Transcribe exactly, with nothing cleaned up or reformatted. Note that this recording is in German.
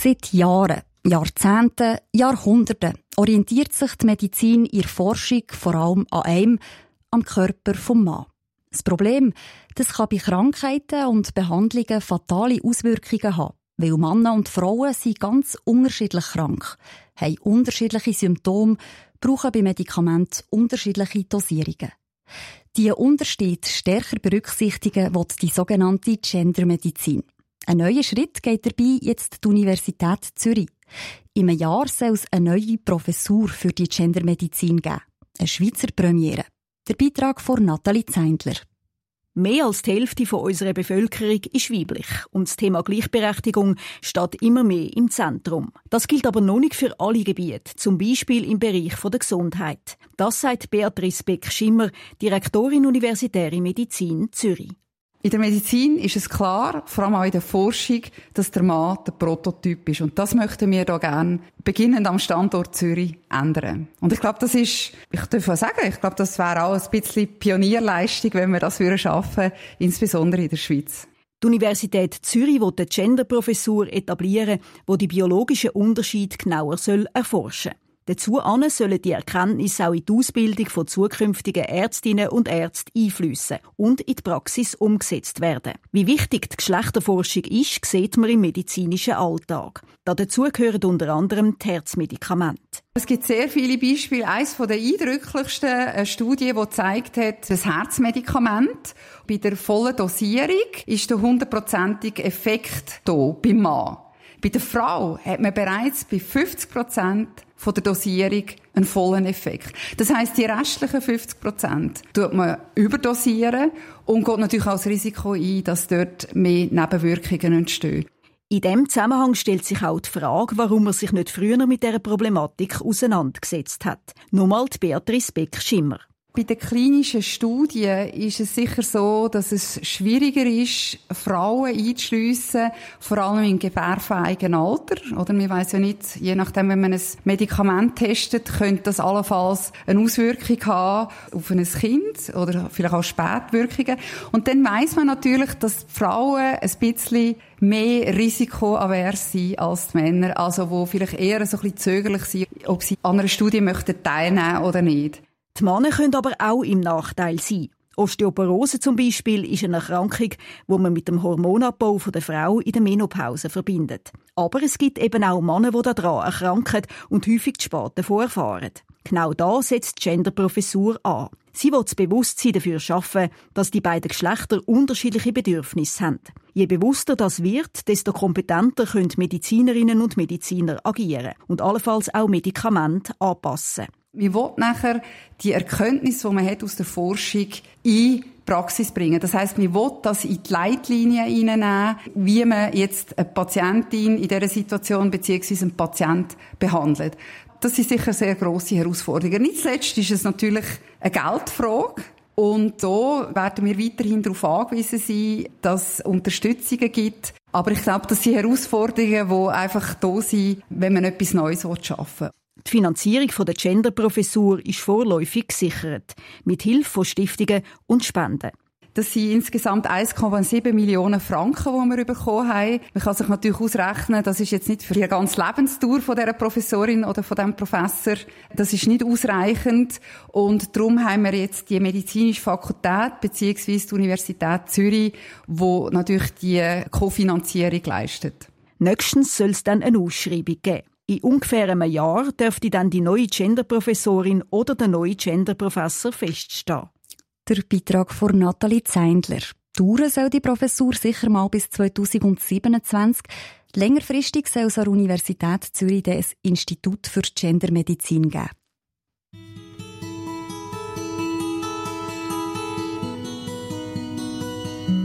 Seit Jahren, Jahrzehnten, Jahrhunderten orientiert sich die Medizin in der Forschung vor allem an einem, am Körper des Mannes. Das Problem, das kann bei Krankheiten und Behandlungen fatale Auswirkungen haben, weil Männer und Frauen sind ganz unterschiedlich krank, haben unterschiedliche Symptome, brauchen bei Medikamenten unterschiedliche Dosierungen. Diese Unterschiede stärker berücksichtigen will die sogenannte Gendermedizin. Ein neuer Schritt geht dabei jetzt die Universität Zürich. In einem Jahr soll es eine neue Professur für die Gendermedizin geben. Eine Schweizer Premiere. Der Beitrag von Nathalie Zeindler. Mehr als die Hälfte von unserer Bevölkerung ist weiblich und das Thema Gleichberechtigung steht immer mehr im Zentrum. Das gilt aber noch nicht für alle Gebiete, zum Beispiel im Bereich der Gesundheit. Das sagt Beatrice Beck-Schimmer, Direktorin Universitäre Medizin Zürich. In der Medizin ist es klar, vor allem auch in der Forschung, dass der Mann der Prototyp ist. Und das möchten wir hier gerne, beginnend am Standort Zürich, ändern. Und ich glaube, das ist, ich darf auch sagen, ich glaube, das wäre auch ein bisschen Pionierleistung, wenn wir das schaffen würden, insbesondere in der Schweiz. Die Universität Zürich will eine Genderprofessur etablieren, die die biologischen Unterschiede genauer erforschen soll. Dazu sollen die Erkenntnisse auch in die Ausbildung von zukünftigen Ärztinnen und Ärzten einfliessen und in die Praxis umgesetzt werden. Wie wichtig die Geschlechterforschung ist, sieht man im medizinischen Alltag. Dazu gehören unter anderem die Herzmedikamente. Es gibt sehr viele Beispiele. Eines der eindrücklichsten eine Studie, die gezeigt hat, das Herzmedikament bei der vollen Dosierung ist der hundertprozentige Effekt hier beim Mann. Bei der Frau hat man bereits bei fünfzig Prozent von der Dosierung einen vollen Effekt. Das heisst, die restlichen fünfzig Prozent tut man überdosieren und geht natürlich auch das Risiko ein, dass dort mehr Nebenwirkungen entstehen. In diesem Zusammenhang stellt sich auch die Frage, warum man sich nicht früher mit dieser Problematik auseinandergesetzt hat. Nochmal die Beatrice Beck-Schimmer. Bei den klinischen Studien ist es sicher so, dass es schwieriger ist, Frauen einzuschliessen, vor allem im gebärfähigen Alter. Oder man weiss ja nicht, je nachdem, wenn man ein Medikament testet, könnte das allenfalls eine Auswirkung haben auf ein Kind oder vielleicht auch Spätwirkungen. Und dann weiss man natürlich, dass die Frauen ein bisschen mehr risikoavers sind als die Männer, also wo vielleicht eher so ein bisschen zögerlich sind, ob sie an einer Studie möchten teilnehmen oder nicht. Die Männer können aber auch im Nachteil sein. Osteoporose zum Beispiel ist eine Erkrankung, die man mit dem Hormonabbau der Frau in der Menopause verbindet. Aber es gibt eben auch Männer, die daran erkranken und häufig zu spät davon erfahren. Genau da setzt die Genderprofessur an. Sie will das Bewusstsein dafür schaffen, dass die beiden Geschlechter unterschiedliche Bedürfnisse haben. Je bewusster das wird, desto kompetenter können Medizinerinnen und Mediziner agieren und allenfalls auch Medikamente anpassen. Wir wollen nachher die Erkenntnisse, die man hat aus der Forschung, in die Praxis bringen. Das heisst, wir wollen das in die Leitlinien hineinnehmen, wie man jetzt eine Patientin in dieser Situation beziehungsweise einen Patient behandelt. Das sind sicher sehr grosse Herausforderungen. Nicht zuletzt ist es natürlich eine Geldfrage. Und da werden wir weiterhin darauf angewiesen sein, dass es Unterstützungen gibt. Aber ich glaube, das sind Herausforderungen, die einfach da sind, wenn man etwas Neues schaffen will. Die Finanzierung der Genderprofessur ist vorläufig gesichert, mit Hilfe von Stiftungen und Spenden. Das sind insgesamt eins Komma sieben Millionen Franken, die wir bekommen haben. Man kann sich natürlich ausrechnen, das ist jetzt nicht für die ganze Lebensdauer von dieser Professorin oder von diesem Professor. Das ist nicht ausreichend. Und darum haben wir jetzt die medizinische Fakultät bzw. die Universität Zürich, die natürlich die Kofinanzierung leistet. Nächstens soll es dann eine Ausschreibung geben. In ungefähr einem Jahr dürfte dann die neue Genderprofessorin oder der neue Genderprofessor feststehen. Der Beitrag von Nathalie Zeindler. Dauern soll die Professur sicher mal bis zweitausendsiebenundzwanzig. Längerfristig soll es an der Universität Zürich ein Institut für Gendermedizin geben.